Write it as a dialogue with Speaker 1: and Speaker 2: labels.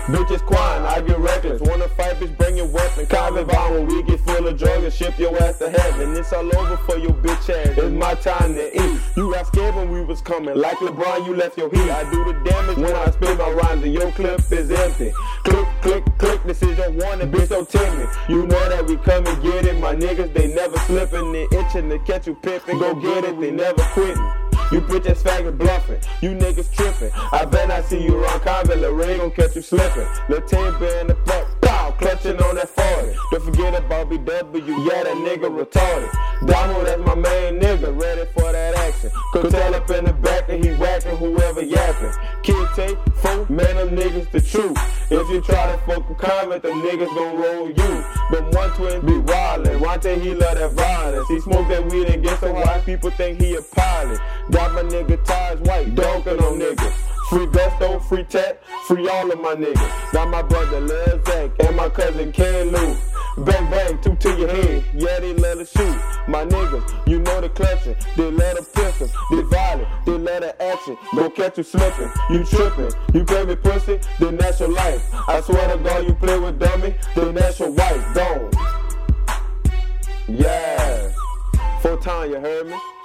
Speaker 1: Bitches quiet, I get reckless. Wanna fight, bitch, bring your weapon. Convict bond when we get full of drugs and ship your ass to heaven. It's all over for your bitch ass. It's my time to eat. You got scared when we was coming. Like LeBron, you left your heat. I do the damage when I spit my rhymes and your clip is empty. Click, click, click, this is your warning, bitch, don't tempt me. You know that we come and get it. My niggas, they never slipping. They itching to catch you pimping. Go get it, they never quitting. You bitches faggot bluffing, you niggas tripping. I bet I see you around Convent, Lorraine gon' catch you slipping. Lil' Timber in the back, pow, clutching on that 40. Don't forget about BW, yeah, that nigga retarded. Donald, that's my main nigga, ready for that action. Cotel up in the back and he whacking whoever yapping. Kid take, folk, man, them niggas the truth. If you try to fuck with Convent, them niggas gon' roll you. Them 120 be wildin', Ronte, he love that violence. He smoke that weed and get so high, people think he a pilot. Got my nigga ties white, dunkin' on niggas. Free Gusto, free Tat, free all of my niggas. Got my brother Lil Zach and my cousin Ken Lou. Bang bang, two to your head, yeah they let her shoot. My niggas, you know the clutching, they let her pistol. They violent, they let her action, don't catch you slipping. You tripping, you play with pussy, then that's your life. I swear to God you play with dummy, then that's your wife, don't. Yeah, full time, you heard me?